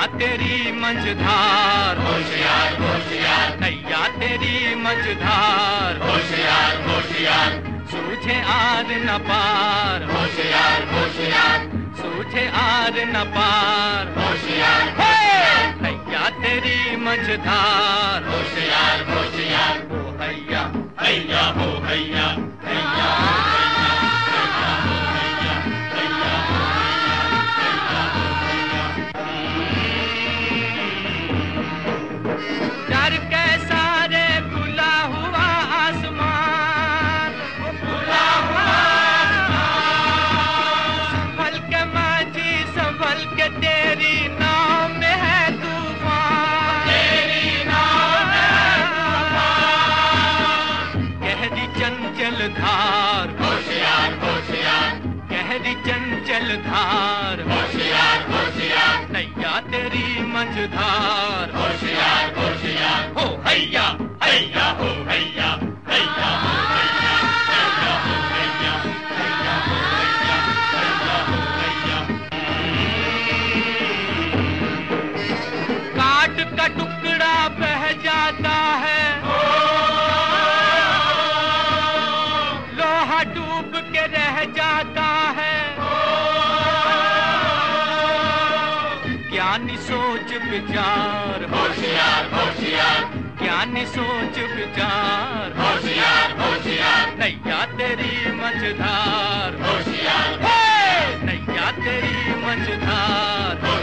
तेरी मंझधार, होशियार होशियार, नैया तेरी मंझधार, होशियार होशियार, सूझे आर न पार, होशियार होशियार, सूझे आर न पार, होशियार नैया तेरी मंझधार, होशियार होशियार, हो हैया हैया हो हैया, हैया डर कैसा रे खुला हुआ आसमान, खुला हुआ संभल के माझी संभल के तेरी नाव में है तूफान, तेरी नाव में तूफान, गहरी चंचल धार, होशियार होशियार, गहरी चंचल धार, होशियार होशियार, नैया तेरी मंझधार, होशियार होशियार, हो हैया हैया हो हैया, हैया हो हैया, हैया हो हैया, हैया हो हैया, हैया हो हैया। काट का टुकड़ा बह जाता है, लोहा डूब के रह जाता है, ज्ञानी सोच विचार, होशियार होशियार, ज्ञानी सोच विचार, होशियार होशियार, नैया तेरी मंझधार, होशियार, नैया तेरी मंझधार,